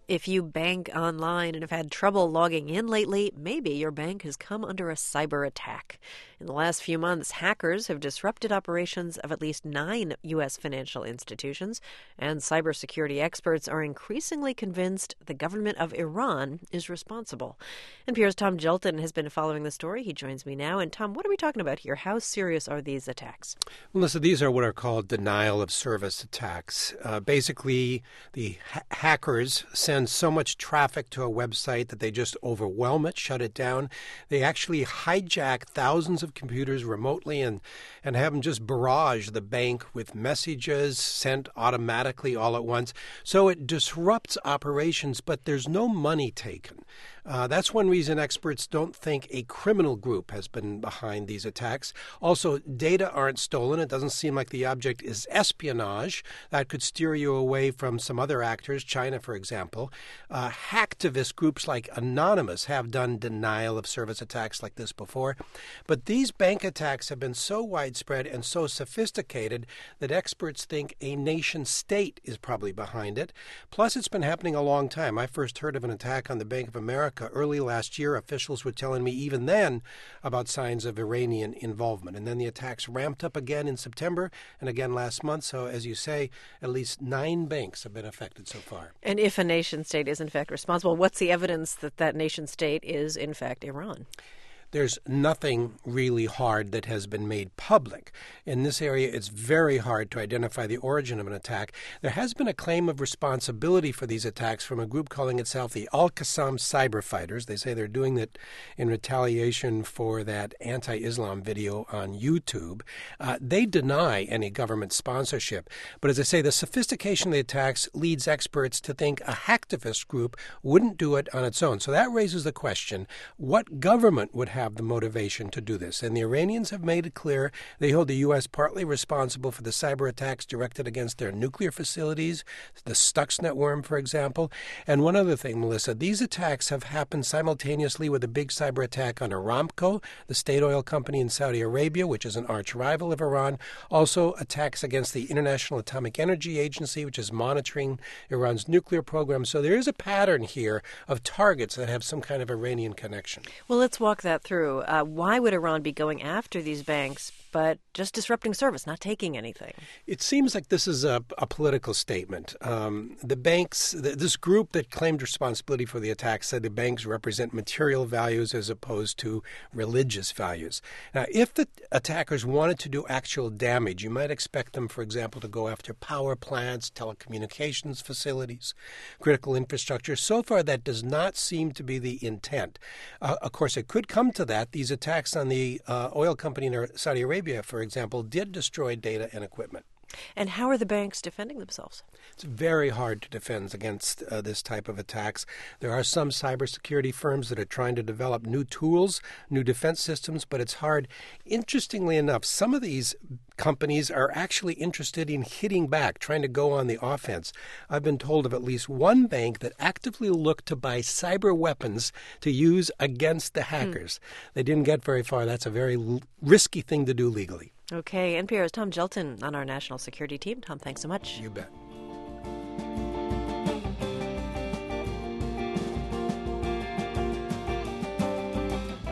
If you bank online and have had trouble logging in lately, maybe your bank has come under a cyber attack. In the last few months, hackers have disrupted operations of at least 9 U.S. financial institutions, and cybersecurity experts are increasingly convinced the government of Iran is responsible. NPR's Tom Gjelten has been following the story. He joins me now. And Tom, what are we talking about here? How serious are these attacks? Melissa, these are what are called denial of service attacks. Basically, the hackers send so much traffic to a website that they just overwhelm it, shut it down. They actually hijack thousands of computers remotely and have them just barrage the bank with messages sent automatically all at once. So it disrupts operations, but there's no money taken. That's one reason experts don't think a criminal group has been behind these attacks. Also, data aren't stolen. It doesn't seem like the object is espionage. That could steer you away from some other actors, China, for example. Hacktivist groups like Anonymous have done denial of service attacks like this before. But these bank attacks have been so widespread and so sophisticated that experts think a nation state is probably behind it. Plus, it's been happening a long time. I first heard of an attack on the Bank of America early last year. Officials were telling me even then about signs of Iranian involvement. And then the attacks ramped up again in September and again last month. So, as you say, at least 9 banks have been affected so far. And if a nation state is in fact responsible, what's the evidence that that nation state is in fact Iran? There's nothing really hard that has been made public. In this area, it's very hard to identify the origin of an attack. There has been a claim of responsibility for these attacks from a group calling itself the Al-Qassam Cyber Fighters. They say they're doing it in retaliation for that anti-Islam video on YouTube. They deny any government sponsorship. But as I say, the sophistication of the attacks leads experts to think a hacktivist group wouldn't do it on its own. So that raises the question, what government would have the motivation to do this? And the Iranians have made it clear they hold the U.S. partly responsible for the cyber attacks directed against their nuclear facilities, the Stuxnet worm, for example. And one other thing, Melissa, these attacks have happened simultaneously with a big cyber attack on Aramco, the state oil company in Saudi Arabia, which is an arch rival of Iran. Also attacks against the International Atomic Energy Agency, which is monitoring Iran's nuclear program. So there is a pattern here of targets that have some kind of Iranian connection. Well, let's walk that through. Why would Iran be going after these banks but just disrupting service, not taking anything? It seems like this is a political statement. The banks, this group that claimed responsibility for the attack said the banks represent material values as opposed to religious values. Now, if the attackers wanted to do actual damage, you might expect them, for example, to go after power plants, telecommunications facilities, critical infrastructure. So far, that does not seem to be the intent. Of course, it could come to that. These attacks on the oil company in Saudi Arabia, for example, did destroy data and equipment. And how are the banks defending themselves? It's very hard to defend against this type of attacks. There are some cybersecurity firms that are trying to develop new tools, new defense systems, but it's hard. Interestingly enough, some of these companies are actually interested in hitting back, trying to go on the offense. I've been told of at least one bank that actively looked to buy cyber weapons to use against the hackers. They didn't get very far. That's a very risky thing to do legally. Okay, NPR's Tom Gjelten on our national security team. Tom, thanks so much. You bet.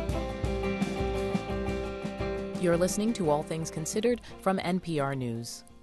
You're listening to All Things Considered from NPR News.